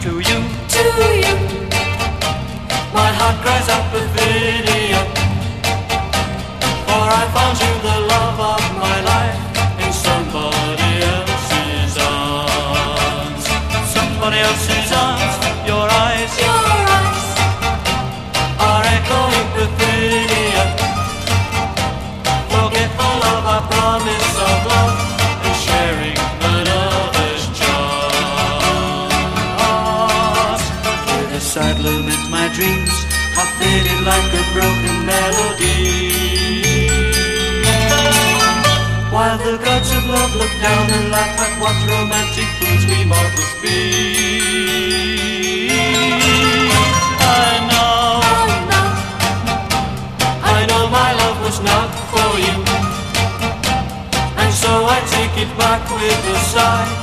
To you, my heart cries out Perfidia, for I found you the love of my life in somebody else's arms. Somebody else's arms. Your eyes are echoing Perfidia, forgetful of our promise of love and sharing another's charms. Where the sad lament my dreams are fading like a broken melody, while the gods of love look down and laugh at what romantic fools we mortals be. I know my love was not for you, and so I take it back with a sigh.